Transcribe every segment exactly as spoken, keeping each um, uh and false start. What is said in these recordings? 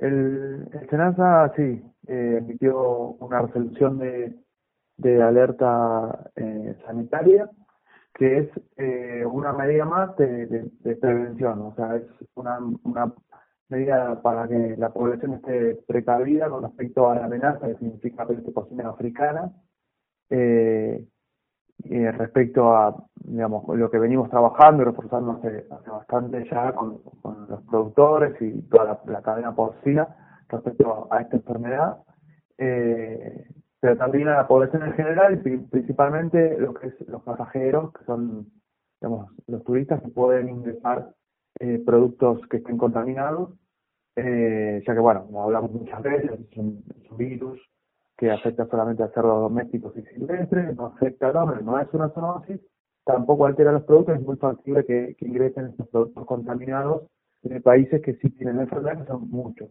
El, el SENASA, sí, eh, emitió una resolución de, de alerta eh, sanitaria, que es eh, una medida más de, de, de prevención, o sea, es una, una medida para que la población esté precavida con respecto a la amenaza que significa peste porcina africana, eh, eh, respecto a, digamos, lo que venimos trabajando y reforzando hace, hace bastante ya con, con los productores y toda la, la cadena porcina respecto a, a esta enfermedad, eh, pero también a la población en general y principalmente lo que es los pasajeros, que son, digamos, los turistas que pueden ingresar eh, productos que estén contaminados, eh, ya que, bueno, como hablamos muchas veces, es un, es un virus que afecta solamente a cerdos domésticos y silvestres, no afecta al hombre, no es una zoonosis, tampoco altera los productos, es muy factible que, que ingresen estos productos contaminados en países que sí tienen la enfermedad, que son muchos.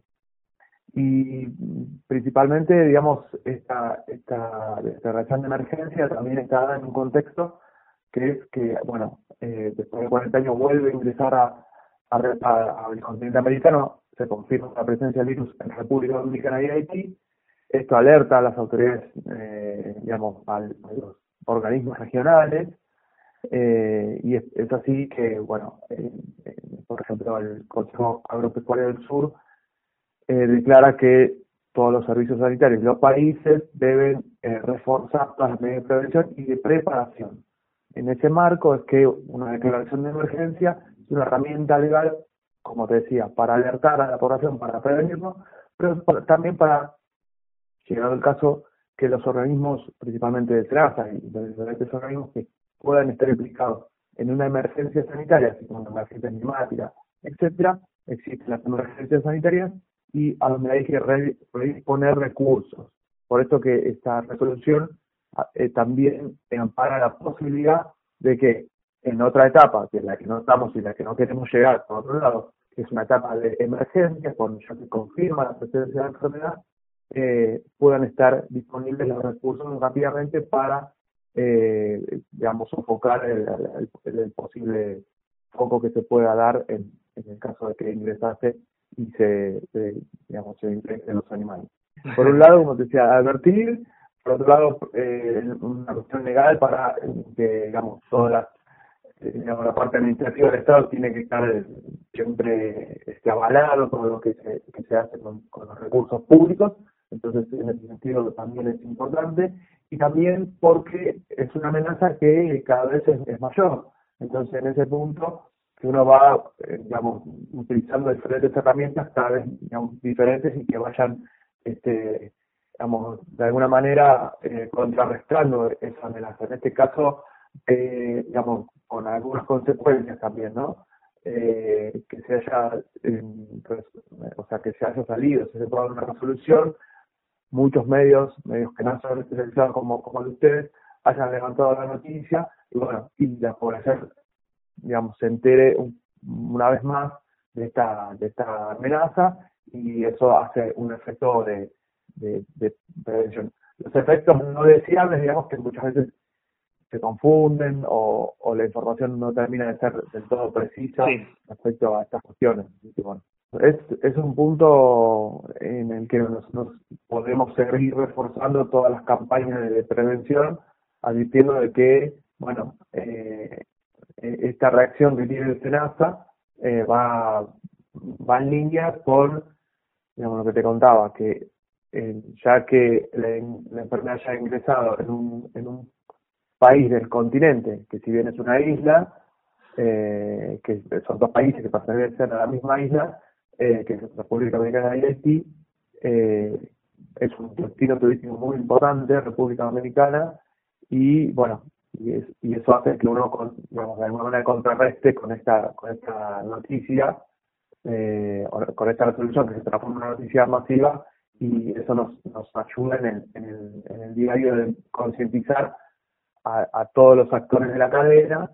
Y principalmente, digamos, esta, esta declaración de emergencia también está dada en un contexto que es que, bueno, eh, después de cuarenta años vuelve a ingresar a, a, a, al continente americano, se confirma la presencia del virus en República Dominicana y Haití. Esto alerta a las autoridades, eh, digamos, al, a los organismos regionales, eh, y es, es así que, bueno, eh, eh, por ejemplo, el Consejo Agropecuario del Sur eh, declara que todos los servicios sanitarios de los países deben eh, reforzar todas las medidas de prevención y de preparación. En ese marco es que una declaración de emergencia es una herramienta legal, como te decía, para alertar a la población, para prevenirlo, pero también para, llegado el caso, que los organismos, principalmente de SENASA y de diferentes organismos que puedan estar implicados en una emergencia sanitaria, así como una emergencia climática, etcétera, existen las emergencias sanitarias y a donde hay que redisponer recursos. Por eso que esta resolución eh, también ampara la posibilidad de que en otra etapa, que es la que no estamos y la que no queremos llegar, por otro lado, que es una etapa de emergencia, cuando ya se confirma la presencia de la enfermedad, eh, puedan estar disponibles los recursos rápidamente para, eh, digamos, sofocar el, el, el posible foco que se pueda dar en, en el caso de que ingresase y se, se digamos, se infecten los animales. Por un lado, como te decía, advertir, por otro lado, eh, una cuestión legal para que, digamos, toda la, digamos, la parte administrativa del Estado tiene que estar siempre este, avalado todo lo que se, que se hace con, con los recursos públicos, entonces en ese sentido también es importante, y también porque es una amenaza que cada vez es, es mayor, entonces en ese punto que uno va, eh, digamos, utilizando diferentes herramientas cada vez, digamos, diferentes y que vayan, este, digamos, de alguna manera eh, contrarrestando esa amenaza. En este caso, eh, digamos, con algunas consecuencias también, ¿no? Eh, que se haya, eh, pues, o sea, que se haya salido, se haya tomado una resolución, muchos medios, medios que no son especializados como, como el de ustedes, hayan levantado la noticia, y bueno, y la población, digamos, se entere un, una vez más de esta, de esta amenaza, y eso hace un efecto de, de, de prevención. Los efectos no deseables, digamos, que muchas veces se confunden o, o la información no termina de ser del todo precisa Sí. respecto a estas cuestiones. Así que, bueno, es, es un punto en el que nos, nos podemos seguir reforzando todas las campañas de prevención, advirtiendo de que, bueno, eh, esta reacción que tiene el SENASA eh, va, va en línea con, digamos, lo que te contaba, que eh, ya que la, la enfermedad ya ha ingresado en un, en un país del continente, que si bien es una isla, eh, que son dos países que pertenecen a la misma isla, eh, que es República Dominicana y Haití, eh, es un destino turístico muy importante, República Dominicana, y bueno, y, es, y eso hace que uno, con, digamos, de alguna manera contrarreste con esta, con esta noticia, eh, con esta resolución que se transforma en una noticia masiva, y eso nos, nos ayuda en el, en el, en el diario de concientizar a, a todos los actores de la cadena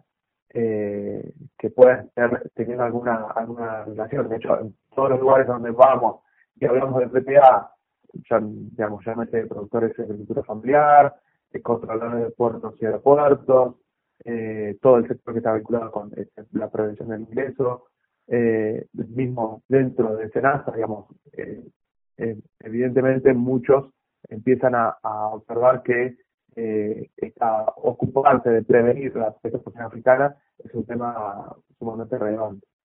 eh, que puedan estar teniendo alguna alguna relación. De hecho, en todos los lugares donde vamos y hablamos de P P A, ya, digamos, llámese productores de agricultura familiar, de controladores de puertos y aeropuertos, eh, todo el sector que está vinculado con eh, la prevención del ingreso, eh, mismo dentro de SENASA, digamos, eh, eh, evidentemente muchos empiezan a, a observar que eh, esta, ocuparse de prevenir la afectación africana es un tema sumamente relevante.